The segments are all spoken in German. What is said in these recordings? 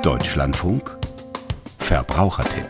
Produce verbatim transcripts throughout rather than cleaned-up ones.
Deutschlandfunk Verbrauchertipp.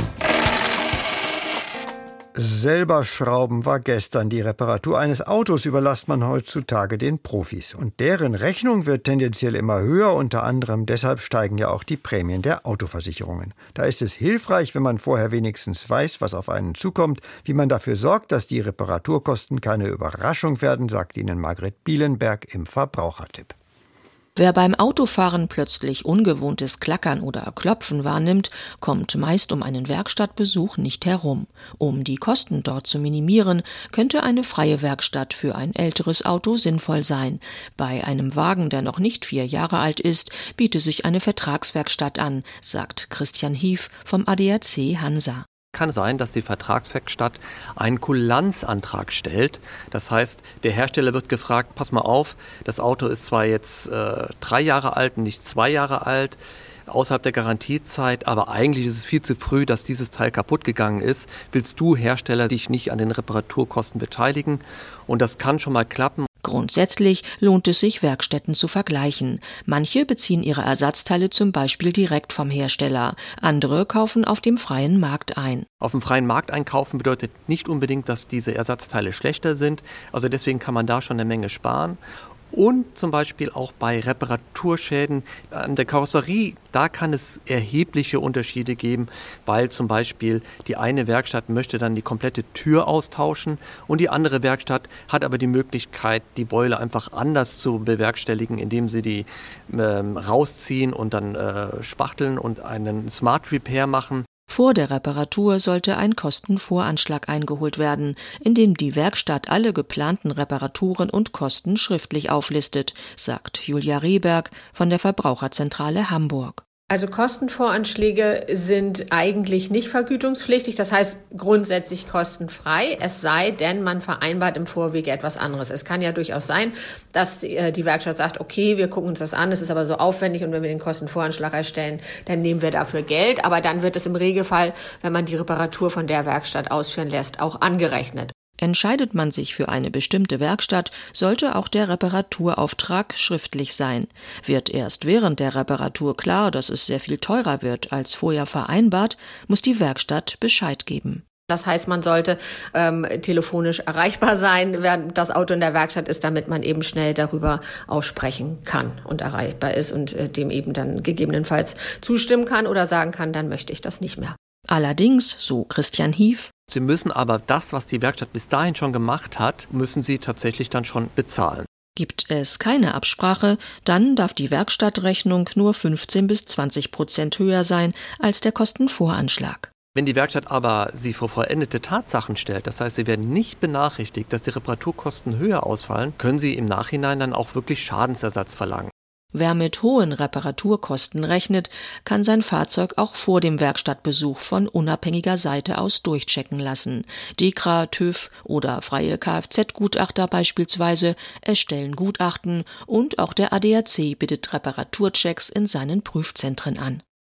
Selber schrauben war gestern. Die Reparatur eines Autos überlässt man heutzutage den Profis. Und deren Rechnung wird tendenziell immer höher. Unter anderem deshalb steigen ja auch die Prämien der Autoversicherungen. Da ist es hilfreich, wenn man vorher wenigstens weiß, was auf einen zukommt, wie man dafür sorgt, dass die Reparaturkosten keine Überraschung werden, sagt Ihnen Margret Bielenberg im Verbrauchertipp. Wer beim Autofahren plötzlich ungewohntes Klackern oder Klopfen wahrnimmt, kommt meist um einen Werkstattbesuch nicht herum. Um die Kosten dort zu minimieren, könnte eine freie Werkstatt für ein älteres Auto sinnvoll sein. Bei einem Wagen, der noch nicht vier Jahre alt ist, bietet sich eine Vertragswerkstatt an, sagt Christian Hief vom A D A C Hansa. Kann sein, dass die Vertragswerkstatt einen Kulanzantrag stellt. Das heißt, der Hersteller wird gefragt, pass mal auf, das Auto ist zwar jetzt äh, drei Jahre alt und nicht zwei Jahre alt, außerhalb der Garantiezeit, aber eigentlich ist es viel zu früh, dass dieses Teil kaputt gegangen ist. Willst du, Hersteller, dich nicht an den Reparaturkosten beteiligen? Und das kann schon mal klappen. Grundsätzlich lohnt es sich, Werkstätten zu vergleichen. Manche beziehen ihre Ersatzteile zum Beispiel direkt vom Hersteller. Andere kaufen auf dem freien Markt ein. Auf dem freien Markt einkaufen bedeutet nicht unbedingt, dass diese Ersatzteile schlechter sind. Also deswegen kann man da schon eine Menge sparen. Und zum Beispiel auch bei Reparaturschäden an der Karosserie, da kann es erhebliche Unterschiede geben, weil zum Beispiel die eine Werkstatt möchte dann die komplette Tür austauschen und die andere Werkstatt hat aber die Möglichkeit, die Beule einfach anders zu bewerkstelligen, indem sie die ähm, rausziehen und dann äh, spachteln und einen Smart Repair machen. Vor der Reparatur sollte ein Kostenvoranschlag eingeholt werden, in dem die Werkstatt alle geplanten Reparaturen und Kosten schriftlich auflistet, sagt Julia Rehberg von der Verbraucherzentrale Hamburg. Also Kostenvoranschläge sind eigentlich nicht vergütungspflichtig, das heißt grundsätzlich kostenfrei, es sei denn, man vereinbart im Vorwege etwas anderes. Es kann ja durchaus sein, dass die, die Werkstatt sagt, okay, wir gucken uns das an, es ist aber so aufwendig und wenn wir den Kostenvoranschlag erstellen, dann nehmen wir dafür Geld. Aber dann wird es im Regelfall, wenn man die Reparatur von der Werkstatt ausführen lässt, auch angerechnet. Entscheidet man sich für eine bestimmte Werkstatt, sollte auch der Reparaturauftrag schriftlich sein. Wird erst während der Reparatur klar, dass es sehr viel teurer wird als vorher vereinbart, muss die Werkstatt Bescheid geben. Das heißt, man sollte ähm, telefonisch erreichbar sein, während das Auto in der Werkstatt ist, damit man eben schnell darüber aussprechen kann und erreichbar ist und äh, dem eben dann gegebenenfalls zustimmen kann oder sagen kann, dann möchte ich das nicht mehr. Allerdings, so Christian Hief, Sie müssen aber das, was die Werkstatt bis dahin schon gemacht hat, müssen Sie tatsächlich dann schon bezahlen. Gibt es keine Absprache, dann darf die Werkstattrechnung nur fünfzehn bis zwanzig Prozent höher sein als der Kostenvoranschlag. Wenn die Werkstatt aber Sie vor vollendete Tatsachen stellt, das heißt, Sie werden nicht benachrichtigt, dass die Reparaturkosten höher ausfallen, können Sie im Nachhinein dann auch wirklich Schadensersatz verlangen. Wer mit hohen Reparaturkosten rechnet, kann sein Fahrzeug auch vor dem Werkstattbesuch von unabhängiger Seite aus durchchecken lassen. DEKRA, TÜV oder freie Kfz-Gutachter beispielsweise erstellen Gutachten und auch der A D A C bietet Reparaturchecks in seinen Prüfzentren an.